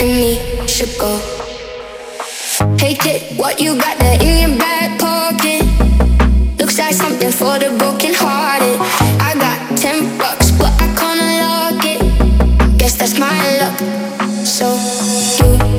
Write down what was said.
and me should go. Hey kid, what you got there in your back pocket? Looks like something for the broken hearted. I got $10, but I can't unlock it. Guess that's my luck. So you